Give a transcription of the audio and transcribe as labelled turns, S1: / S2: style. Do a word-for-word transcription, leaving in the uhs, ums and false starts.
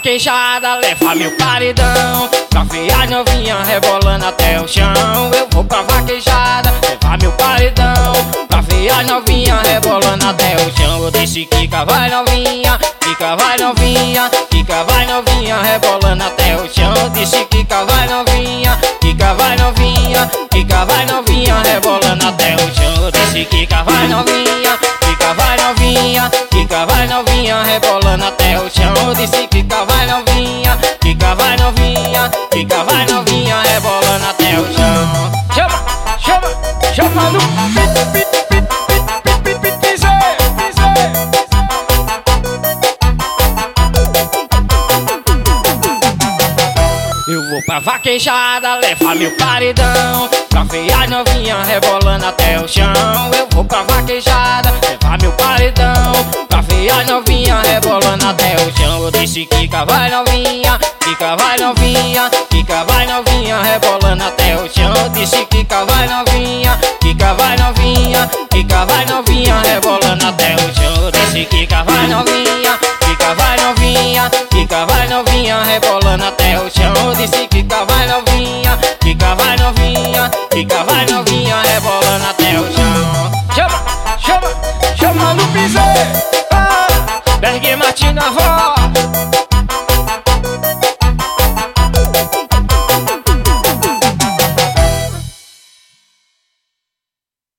S1: vaquejada, leva meu paredão. Pra ver as novinha rebolando até o chão. Eu vou pra vaquejada, leva meu paredão. Pra ver as novinha rebolando até o chão. Eu disse quica vai novinha, quica vai novinha, quica vai novinha rebolando até o chão. Eu disse quica vai novinha, quica vai novinha, quica vai novinha rebolando até o chão. Eu disse quica vai novinha, quica vai novinha, quica vai novinha rebolando até o chão. Eu disse quica vai novinha, quica vai novinha, quica vai novinha rebolando até o chão. Chama, chama, chama no pit, pit, pit, pit, pit, pit, piseiro, piseiro. Eu vou pra vaquejada, leva meu paredão. Pra ver as novinha rebolando até o chão. Eu vou pra vaquejada, leva meu paredão. Pra ver as novinha rebolando até o chão. Eu disse quica vai novinha, quica vai novinha, quica vai novinha rebolando até o chão. Eu disse quica vai novinha, quica vai novinha, quica vai novinha rebolando até o chão. Eu disse quica vai novinha, quica vai novinha, quica vai novinha rebolando até o chão.